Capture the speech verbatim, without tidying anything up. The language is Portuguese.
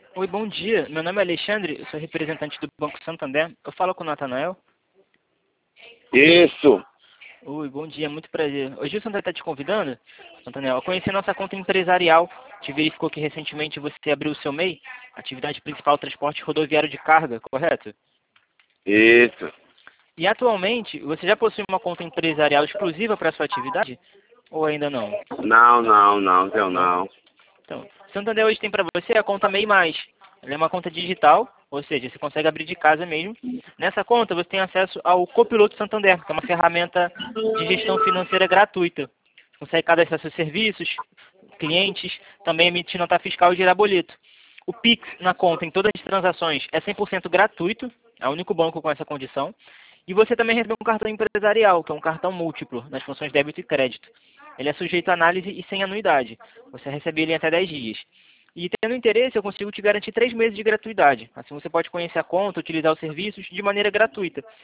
Oi, bom dia. Meu nome é Alexandre, eu sou representante do Banco Santander. Eu falo com o Natanael. Isso. Oi, bom dia, muito prazer. Hoje o Santander está te convidando, Natanael, a conhecer nossa conta empresarial. Te verificou que recentemente você abriu o seu M E I, atividade principal transporte rodoviário de carga, correto? Isso. E atualmente, você já possui uma conta empresarial exclusiva para a sua atividade? Ou ainda não? Não, não, não, eu Não? não. Então, Santander hoje tem para você a conta M E I Mais. Ela é uma conta digital, ou seja, você consegue abrir de casa mesmo. Nessa conta você tem acesso ao Copiloto Santander, que é uma ferramenta de gestão financeira gratuita. Você consegue cadastrar seus serviços, clientes, também emitir nota fiscal e gerar boleto. O Pix na conta em todas as transações é cem por cento gratuito, é o único banco com essa condição. E você também recebe um cartão empresarial, que é um cartão múltiplo, nas funções débito e crédito. Ele é sujeito a análise e sem anuidade. Você recebe ele em até dez dias. E tendo interesse, eu consigo te garantir três meses de gratuidade. Assim você pode conhecer a conta, utilizar os serviços de maneira gratuita.